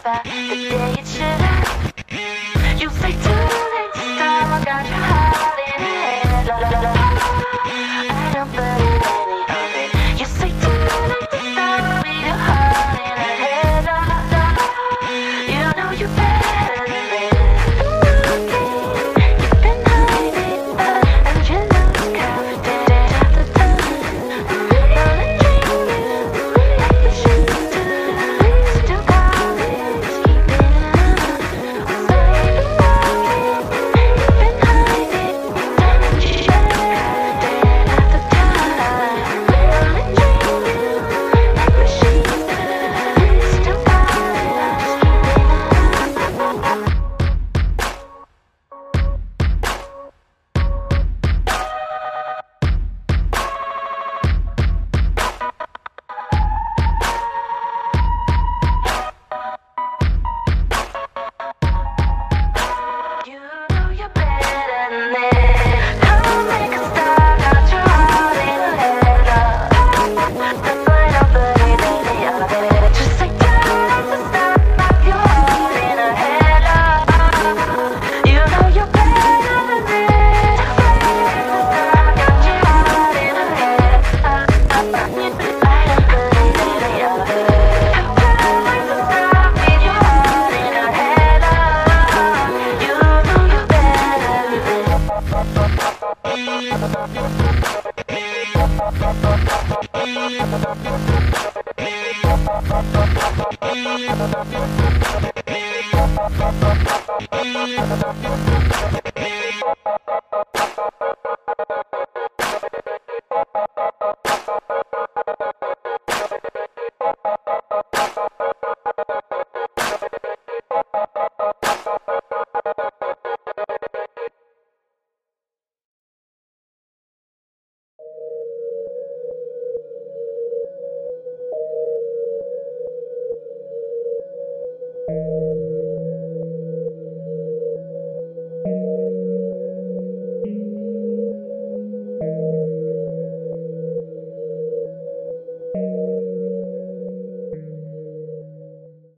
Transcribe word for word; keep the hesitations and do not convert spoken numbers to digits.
by the day it should have. You say too late to stop, I got your heart in a hand. La, la, la, la. I don't believe any of it. You say too late to stop, I'll be your heart in a hand. La, la, la. You know you better than this. You've been hiding, and you look confident at the time. Rolling dreaming, like the shoes to the still call it keeping on. I'm sorry about it. You've been hiding, and you look confident at the time. Rolling dreaming, like the shoes to the still call it keeping on. You know you're better than this. I'll make a star, got your heart in a headlock. That's why I don't believe any of it. Just say too late to stop, got your heart in a headlock. You know you're better than this. Got your heart in a headlock. I don't believe any of it. Too late to stop, with your heart in a headlock. You know you're better than this.